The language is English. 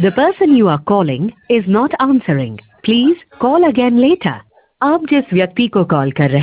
The person you are calling is not answering. Please call again later. आप जिस व्यक्ति को कॉल कर रहे